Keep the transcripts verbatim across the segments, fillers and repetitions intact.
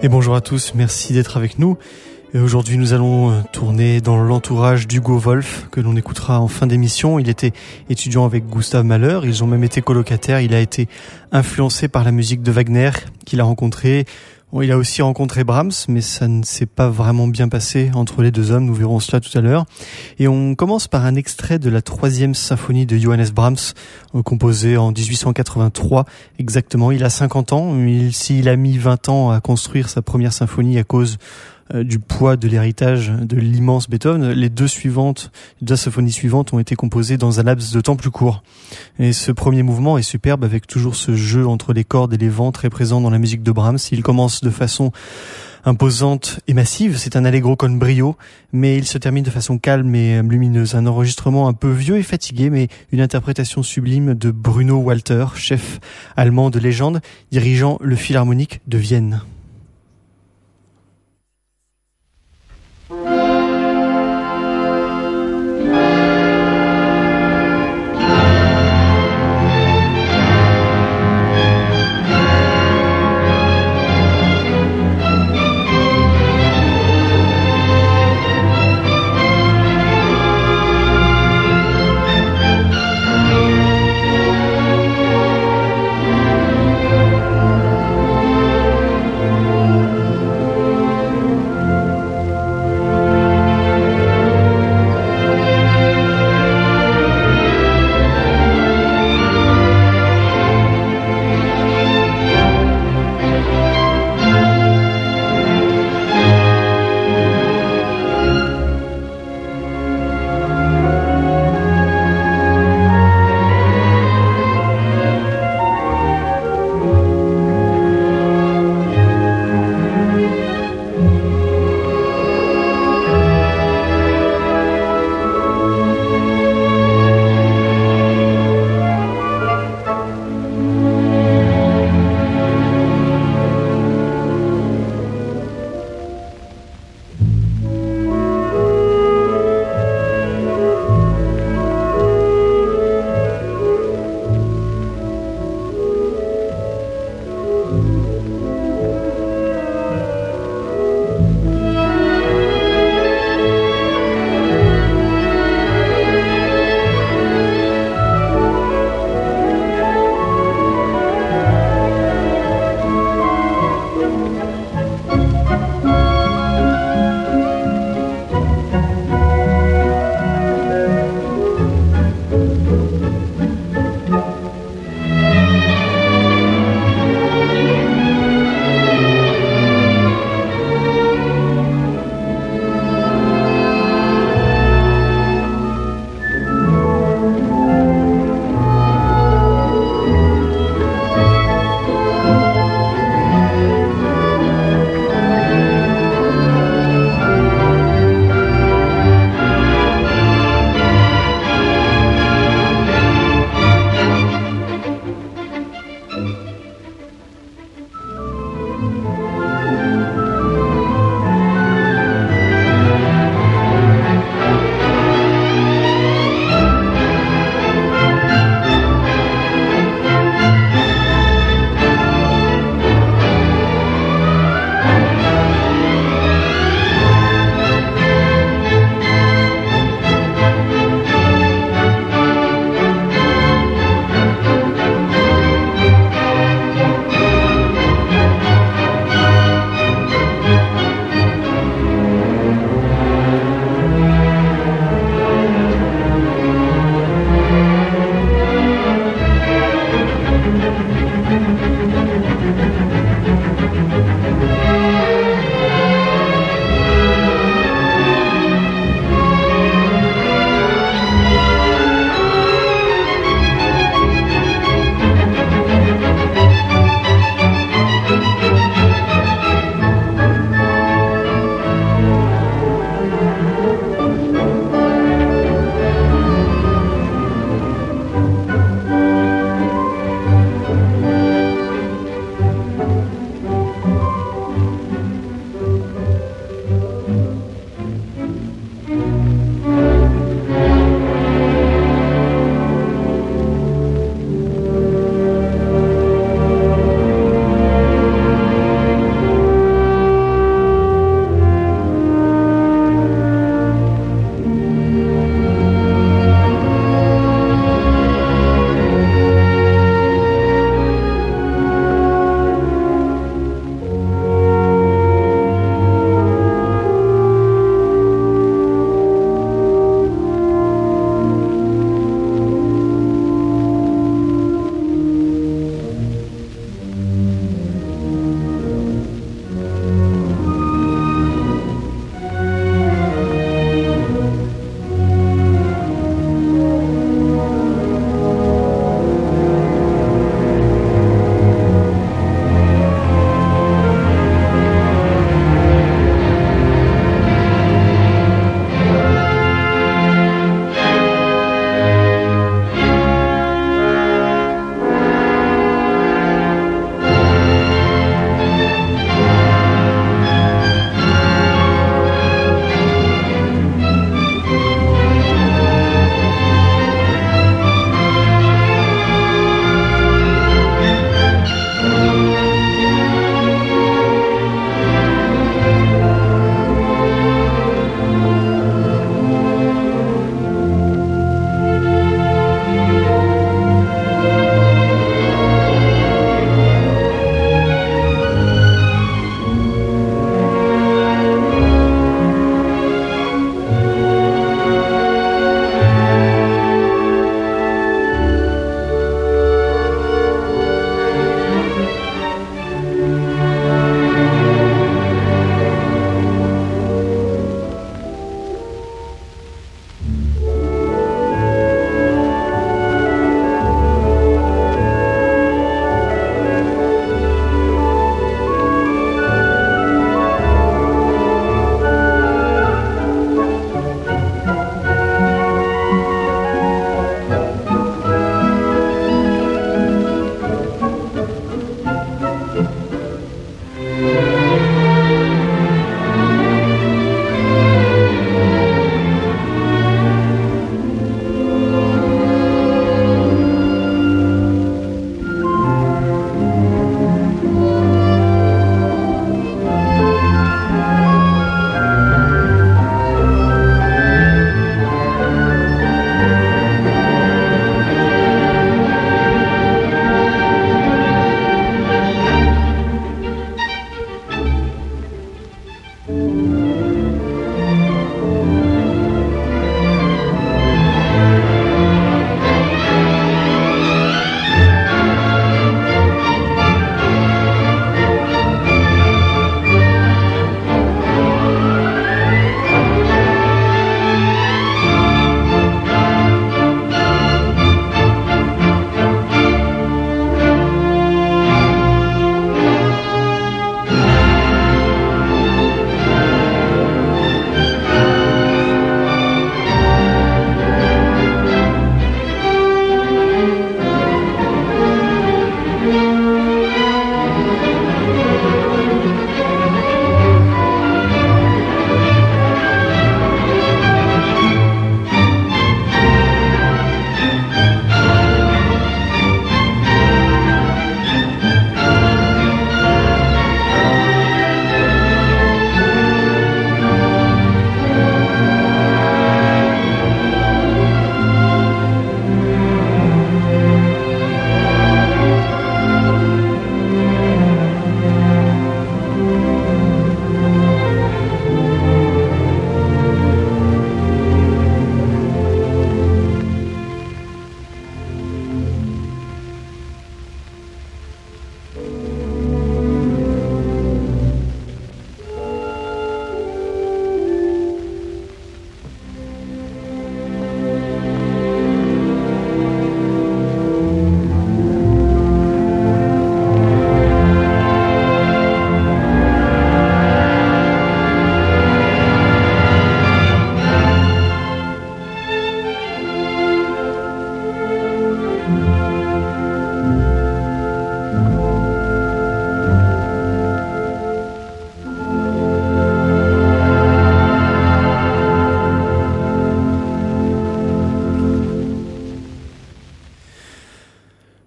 Et bonjour à tous, merci d'être avec nous. Et aujourd'hui, nous allons tourner dans l'entourage d'Hugo Wolf, que l'on écoutera en fin d'émission. Il était étudiant avec Gustav Mahler, ils ont même été colocataires. Il a été influencé par la musique de Wagner qu'il a rencontré. Bon, il a aussi rencontré Brahms, mais ça ne s'est pas vraiment bien passé entre les deux hommes. Nous verrons cela tout à l'heure. Et on commence par un extrait de la troisième symphonie de Johannes Brahms, composée en dix-huit cent quatre-vingt-trois exactement. Il a cinquante ans. Il, s'il a mis vingt ans à construire sa première symphonie à cause euh, du poids de l'héritage de l'immense Beethoven, les deux suivantes, les deux symphonies suivantes ont été composées dans un laps de temps plus court. Et ce premier mouvement est superbe, avec toujours ce jeu entre les cordes et les vents très présent dans la musique de Brahms. Il commence de façon imposante et massive, c'est un allegro con brio, mais il se termine de façon calme et lumineuse. Un enregistrement un peu vieux et fatigué, mais une interprétation sublime de Bruno Walter, chef allemand de légende, dirigeant le Philharmonique de Vienne.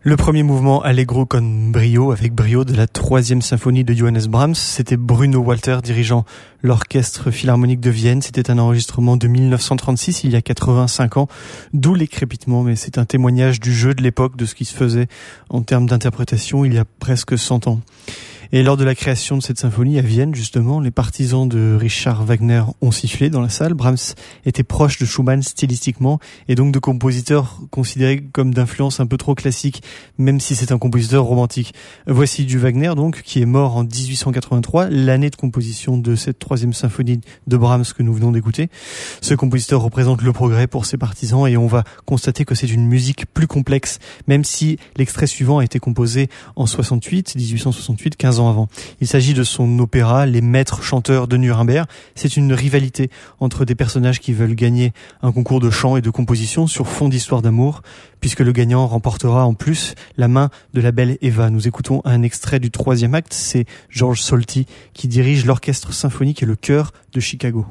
Le premier mouvement Allegro con brio, avec brio, de la troisième symphonie de Johannes Brahms, c'était Bruno Walter dirigeant l'Orchestre Philharmonique de Vienne. C'était un enregistrement de mille neuf cent trente-six, il y a quatre-vingt-cinq ans, d'où les crépitements, mais c'est un témoignage du jeu de l'époque, de ce qui se faisait en termes d'interprétation il y a presque cent ans. Et lors de la création de cette symphonie à Vienne, justement, les partisans de Richard Wagner ont sifflé dans la salle. Brahms était proche de Schumann stylistiquement et donc de compositeurs considérés comme d'influence un peu trop classique, même si c'est un compositeur romantique. Voici du Wagner, donc, qui est mort en dix-huit cent quatre-vingt-trois, l'année de composition de cette troisième symphonie de Brahms que nous venons d'écouter. Ce compositeur représente le progrès pour ses partisans et on va constater que c'est une musique plus complexe, même si l'extrait suivant a été composé en soixante-huit, dix-huit cent soixante-huit, quinze ans avant. Il s'agit de son opéra Les Maîtres chanteurs de Nuremberg. C'est une rivalité entre des personnages qui veulent gagner un concours de chant et de composition sur fond d'histoire d'amour, puisque le gagnant remportera en plus la main de la belle Eva. Nous écoutons un extrait du troisième acte, c'est George Solti qui dirige l'orchestre symphonique et le chœur de Chicago.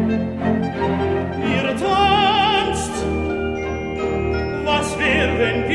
Wenn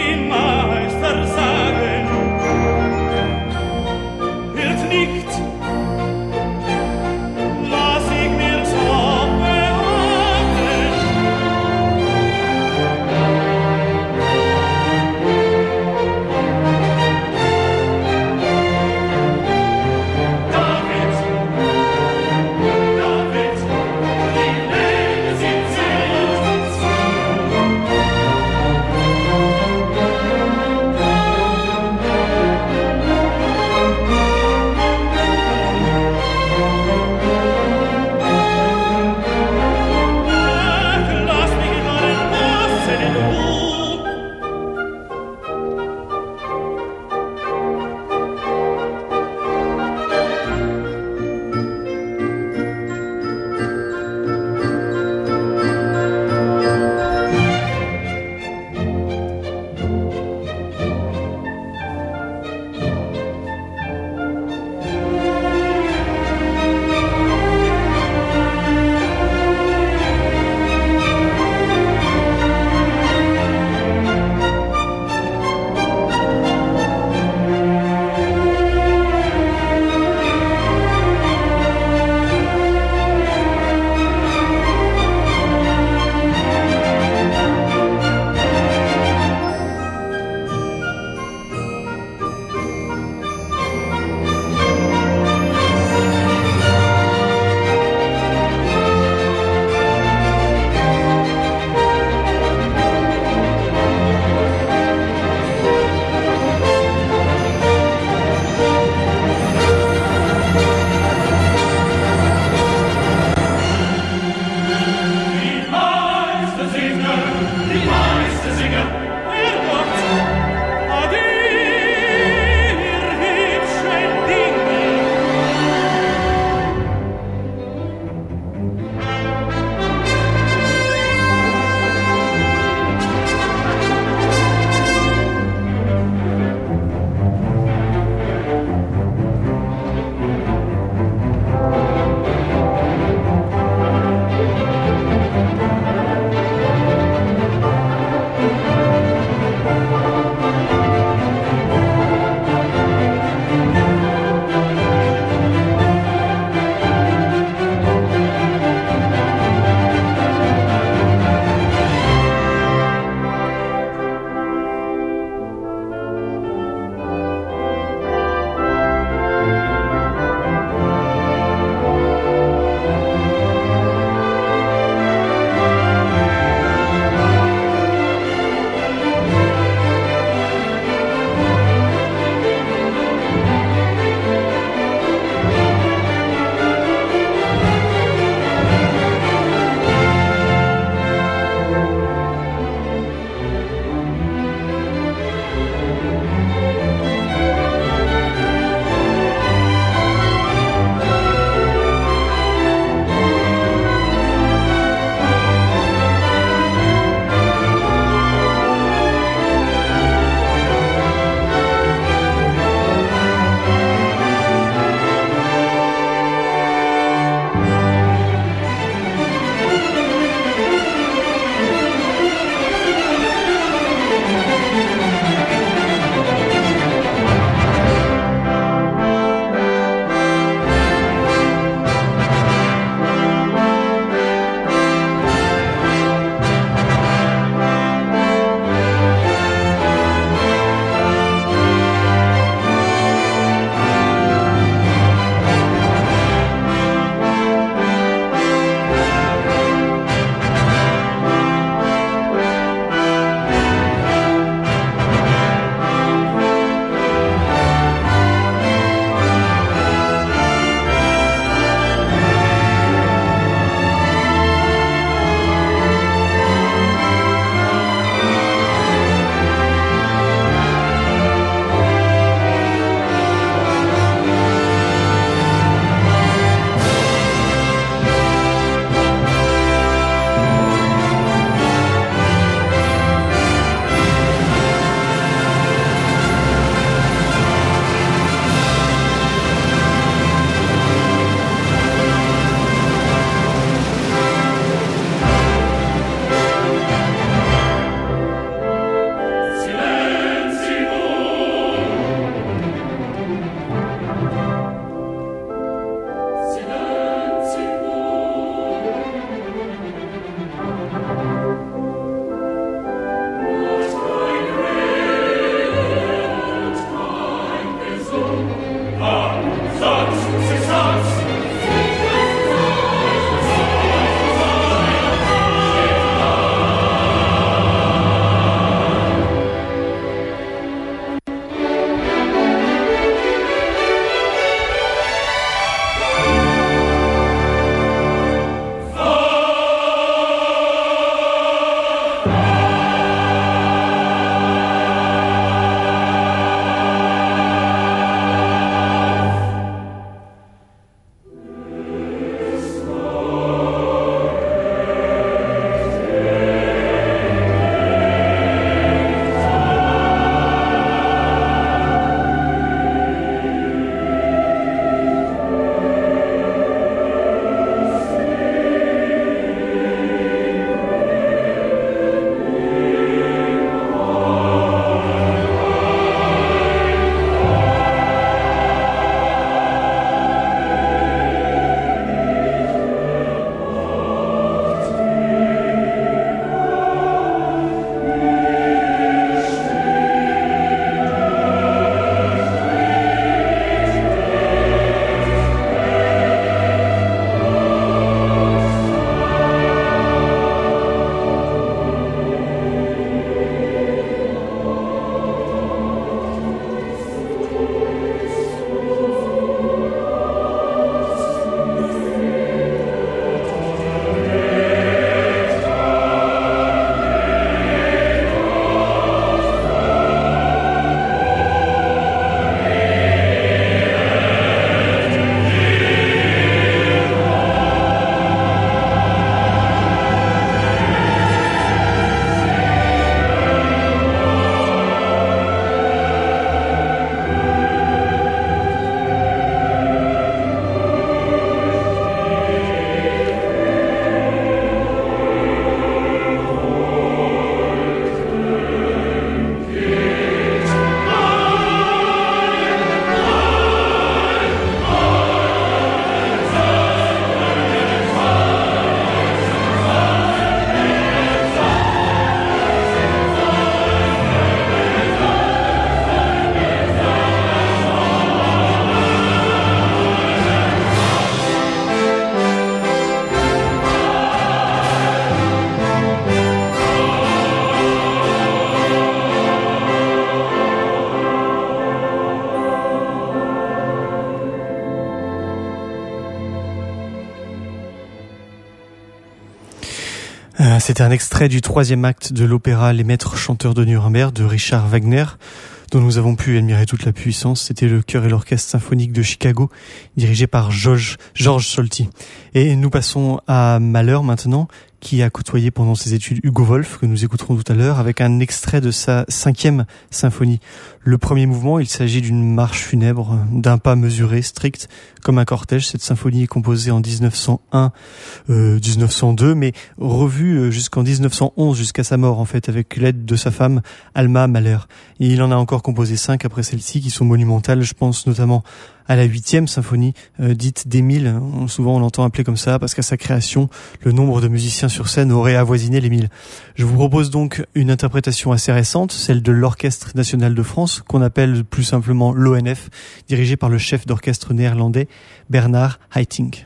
Euh, C'était un extrait du troisième acte de l'opéra Les Maîtres chanteurs de Nuremberg de Richard Wagner, dont nous avons pu admirer toute la puissance. C'était le chœur et l'orchestre symphonique de Chicago, dirigé par George, George Solti. Et nous passons à Mahler maintenant, qui a côtoyé pendant ses études Hugo Wolf, que nous écouterons tout à l'heure, avec un extrait de sa cinquième symphonie. Le premier mouvement, il s'agit d'une marche funèbre, d'un pas mesuré, strict, comme un cortège. Cette symphonie est composée en dix-neuf cent un, euh, dix-neuf cent deux, mais revue jusqu'en dix-neuf cent onze, jusqu'à sa mort, en fait, avec l'aide de sa femme, Alma Mahler. Et il en a encore composé cinq après celle-ci, qui sont monumentales. Je pense notamment à la huitième symphonie, euh, dite d'Émile. Souvent on l'entend appeler comme ça parce qu'à sa création, le nombre de musiciens sur scène aurait avoisiné les mille. Je vous propose donc une interprétation assez récente, celle de l'Orchestre National de France, qu'on appelle plus simplement l'O N F, dirigé par le chef d'orchestre néerlandais Bernard Haitink.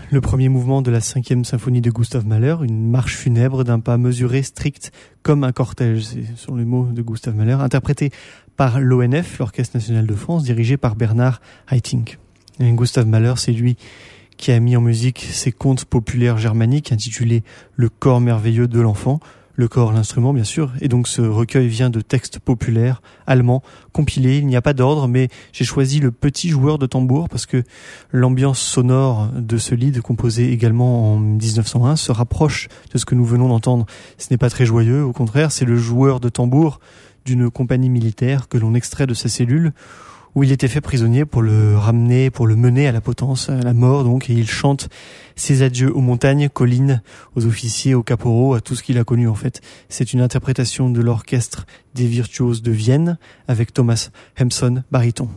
le premier mouvement de la cinquième symphonie de Gustav Mahler, une marche funèbre d'un pas mesuré, strict comme un cortège, c'est sur les mots de Gustav Mahler, interprété par l'O N F, l'Orchestre National de France, dirigé par Bernard Haitink. Et Gustav Mahler, c'est lui qui a mis en musique ses contes populaires germaniques intitulés « Le corps merveilleux de l'enfant », le corps, l'instrument bien sûr, et donc ce recueil vient de textes populaires allemands compilés. Il n'y a pas d'ordre, mais j'ai choisi le petit joueur de tambour parce que l'ambiance sonore de ce lied, composé également en dix-neuf cent un, se rapproche de ce que nous venons d'entendre. Ce n'est pas très joyeux, au contraire, c'est le joueur de tambour d'une compagnie militaire que l'on extrait de sa cellule, où il était fait prisonnier pour le ramener, pour le mener à la potence, à la mort donc, et il chante ses adieux aux montagnes, collines, aux officiers, aux caporaux, à tout ce qu'il a connu en fait. C'est une interprétation de l'orchestre des virtuoses de Vienne avec Thomas Hempson, baryton.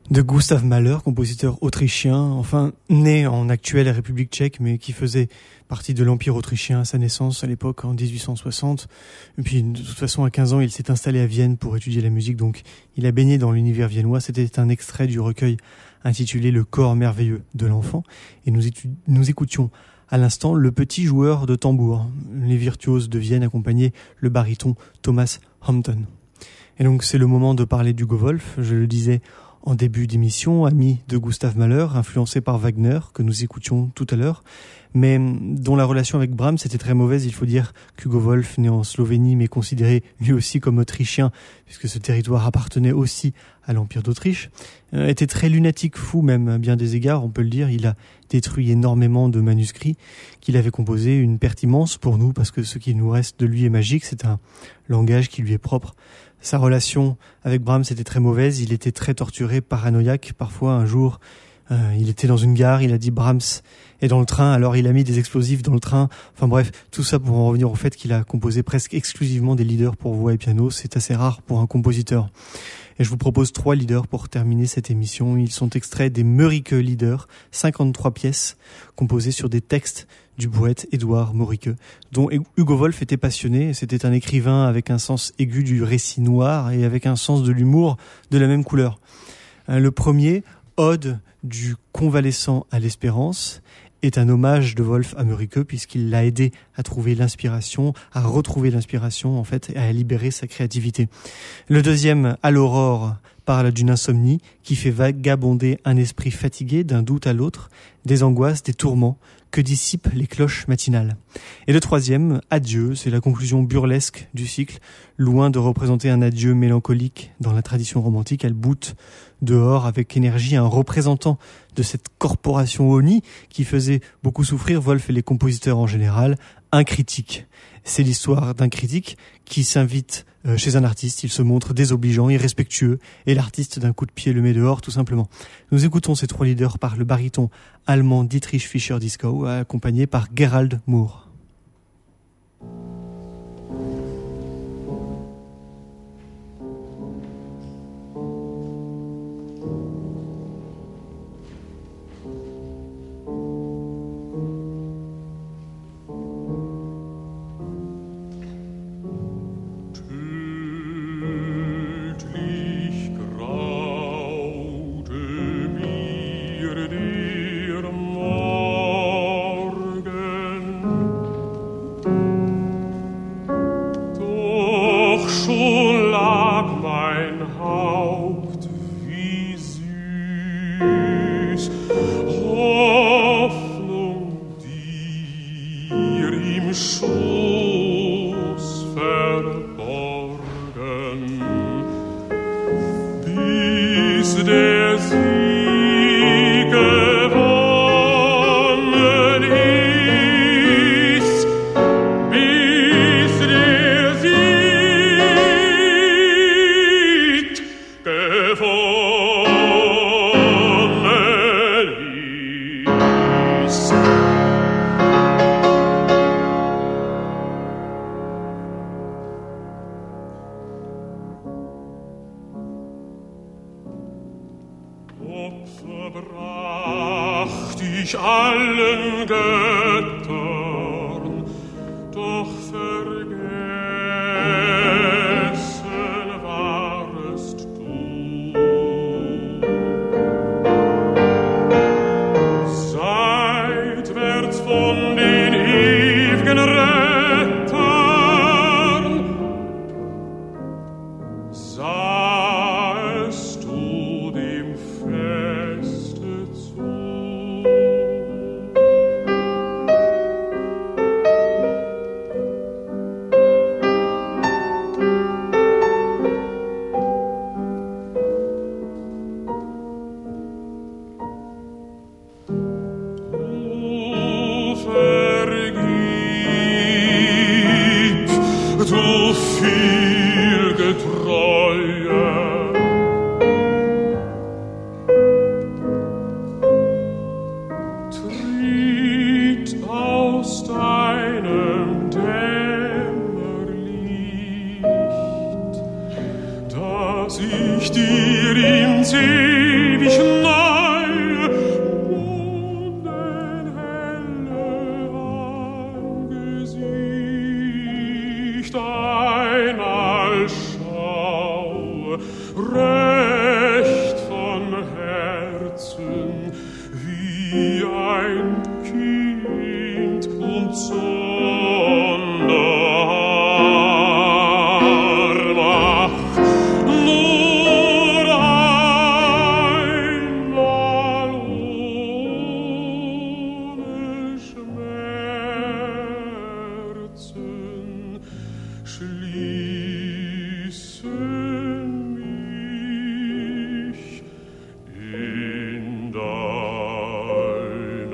De Gustav Mahler, compositeur autrichien, enfin né en actuelle République tchèque, mais qui faisait partie de l'Empire autrichien à sa naissance à l'époque en dix-huit cent soixante. Et puis de toute façon à quinze ans il s'est installé à Vienne pour étudier la musique, donc il a baigné dans l'univers viennois. C'était un extrait du recueil intitulé Le corps merveilleux de l'enfant, et nous, étu- nous écoutions à l'instant le petit joueur de tambour. Les virtuoses de Vienne accompagnaient le baryton Thomas Hampton. Et donc c'est le moment de parler d'Hugo Wolf, je le disais en début d'émission, ami de Gustav Mahler, influencé par Wagner, que nous écoutions tout à l'heure, mais dont la relation avec Brahms était très mauvaise. Il faut dire qu'Hugo Wolf, né en Slovénie, mais considéré lui aussi comme autrichien, puisque ce territoire appartenait aussi à l'Empire d'Autriche, euh, était très lunatique, fou même à bien des égards, on peut le dire. Il a détruit énormément de manuscrits qu'il avait composés, une perte immense pour nous, parce que ce qui nous reste de lui est magique, c'est un langage qui lui est propre. Sa relation avec Brahms était très mauvaise, il était très torturé, paranoïaque. Parfois, un jour, euh, il était dans une gare, il a dit Brahms est dans le train, alors il a mis des explosifs dans le train. Enfin bref, tout ça pour en revenir au fait qu'il a composé presque exclusivement des leaders pour voix et piano. C'est assez rare pour un compositeur. Et je vous propose trois leaders pour terminer cette émission. Ils sont extraits des Mörike Lieder, cinquante-trois pièces composées sur des textes du poète Édouard Mörike, dont Hugo Wolf était passionné. C'était un écrivain avec un sens aigu du récit noir et avec un sens de l'humour de la même couleur. Le premier, Ode du convalescent à l'espérance, est un hommage de Wolf à Mörike, puisqu'il l'a aidé à trouver l'inspiration, à retrouver l'inspiration en fait, et à libérer sa créativité. Le deuxième, À l'aurore, parle d'une insomnie qui fait vagabonder un esprit fatigué d'un doute à l'autre, des angoisses, des tourments que dissipent les cloches matinales. Et le troisième, Adieu, c'est la conclusion burlesque du cycle. Loin de représenter un adieu mélancolique dans la tradition romantique, elle boute dehors avec énergie un représentant de cette corporation honnie qui faisait beaucoup souffrir Wolf et les compositeurs en général, un critique. C'est l'histoire d'un critique qui s'invite chez un artiste, il se montre désobligeant, irrespectueux, et l'artiste d'un coup de pied le met dehors tout simplement. Nous écoutons ces trois leaders par le baryton allemand Dietrich Fischer-Dieskau, accompagné par Gerald Moore. Ich dir in See wie ein Kind und sonderarm. Ach, nur einmal ohne Schmerzen schließen mich in deinen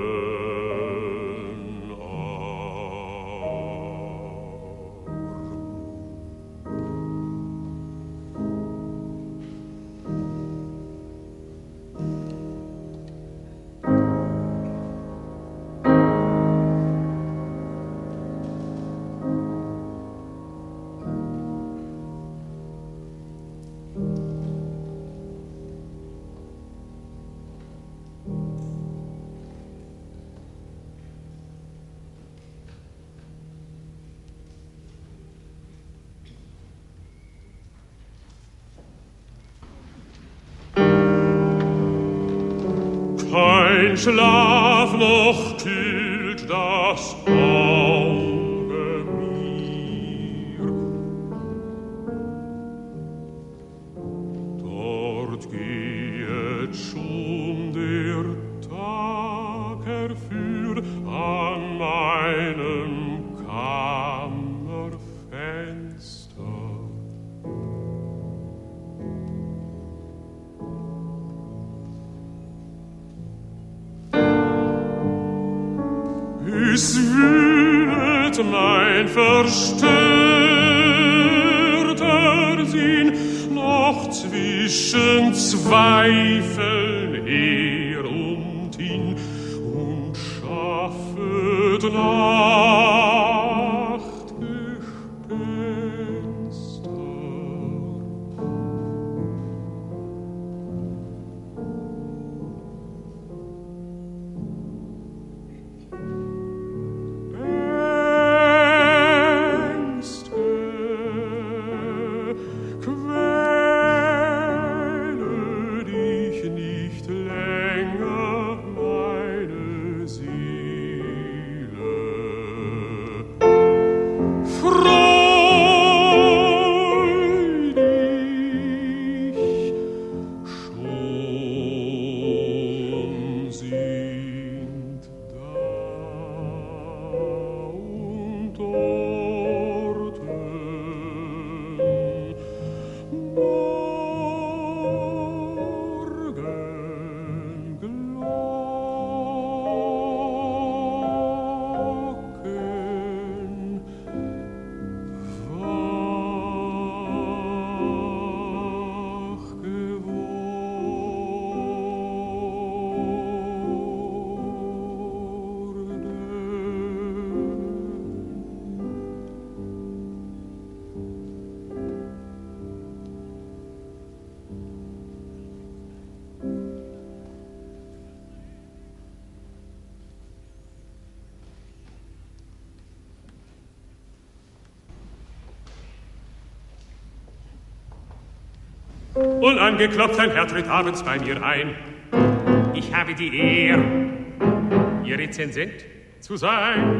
Kein Schlaf noch kühlt das Auge mir. Dort geht schon der Tag herfür an meinem Kammerfenster. Es wühlet mein verstörter Sinn noch zwischen Zweifeln her und hin und schaffet Nachtgespenster. Unangeklopft, ein Herr tritt abends bei mir ein. Ich habe die Ehre, Ihr Rezensent zu sein.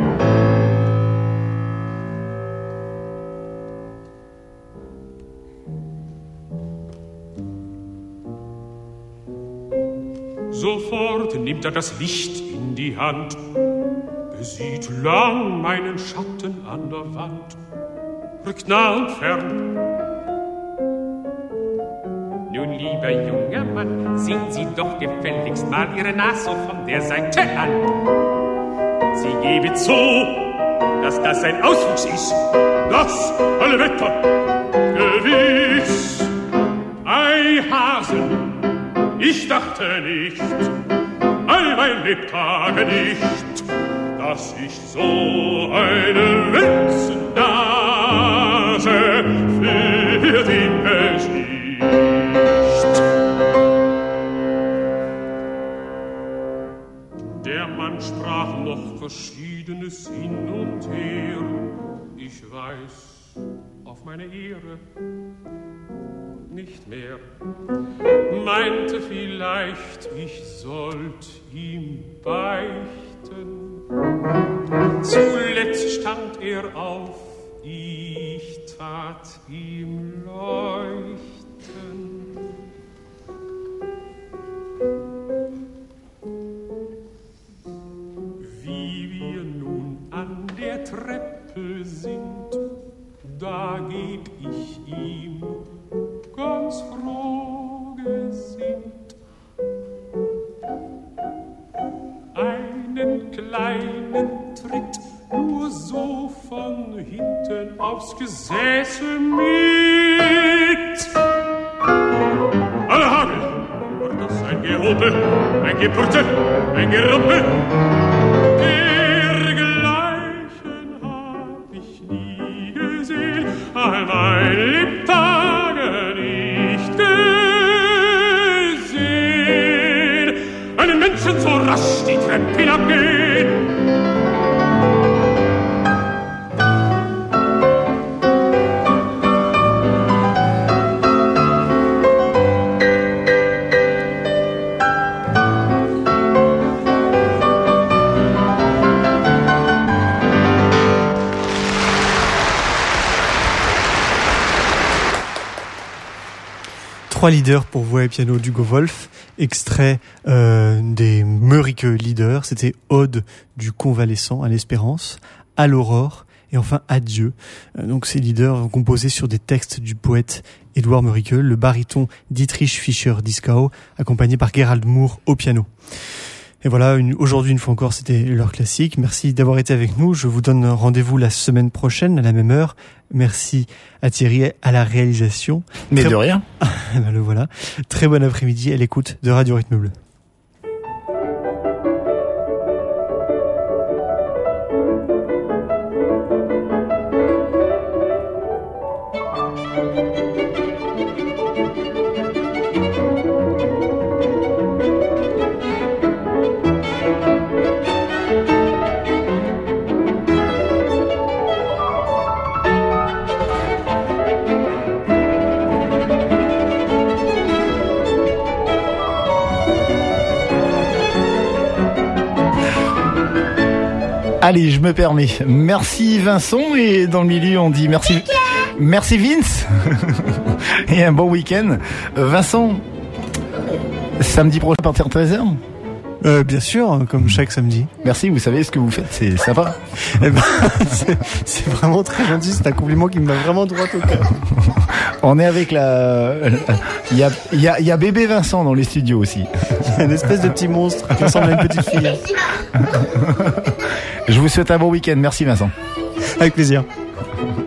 Sofort nimmt er das Licht in die Hand, besieht lang meinen Schatten an der Wand, rückt nah und fern. Nun, lieber junger Mann, sehen Sie doch gefälligst mal Ihre Nase von der Seite an. Sie gebe zu, dass das ein Auswuchs ist, das alle Wetter gewiss. Ei, Hasen, ich dachte nicht, all mein Lebtage nicht, dass ich so eine Witznase für den Gesicht. Der Mann sprach noch Verschiedenes hin und her, ich weiß, auf meine Ehre nicht mehr. Meinte vielleicht, ich sollt ihm beichten. Zuletzt stand er auf, ich tat ihm leuchten. Wie wir nun an der Treppe sind, da geb ich ihm ganz froh gesinnt einen kleinen Tritt nur so von hinten aufs Gesäße mit. Alle Hagel! War das ein Gehobel, ein Gepurte, ein Gerumpel? Dergleichen hab ich nie gesehen, all mein Lebtage nicht gesehen. Einen Menschen so rasch die Treppe hinabgehen. Trois leaders pour voix et piano d'Hugo Wolf, extrait euh, des Murique Leaders, c'était Ode du convalescent à l'espérance, à l'aurore et enfin Adieu. Euh, donc ces leaders composés sur des textes du poète Édouard Murique, le baryton Dietrich Fischer-Dieskau, accompagné par Gerald Moore au piano. Et voilà, une, aujourd'hui une fois encore, c'était l'heure classique. Merci d'avoir été avec nous. Je vous donne rendez-vous la semaine prochaine à la même heure. Merci à Thierry à la réalisation. Mais Très... de rien. Ben le voilà. Très bon après-midi à l'écoute de Radio Rythme Bleu. Allez, je me permets. Merci Vincent, et dans le milieu on dit merci, merci Vince et un bon week-end. Vincent, samedi prochain à partir de treize heures. Euh, bien sûr, comme chaque samedi. Merci, vous savez ce que vous faites, c'est sympa. Eh ben, c'est, c'est vraiment très gentil, c'est un compliment qui me va vraiment droit au cœur. On est avec la... Il y a, il y a, il y a bébé Vincent dans les studios aussi. Il y a une espèce de petit monstre qui ressemble à une petite fille. Je vous souhaite un bon week-end, merci Vincent. Avec plaisir.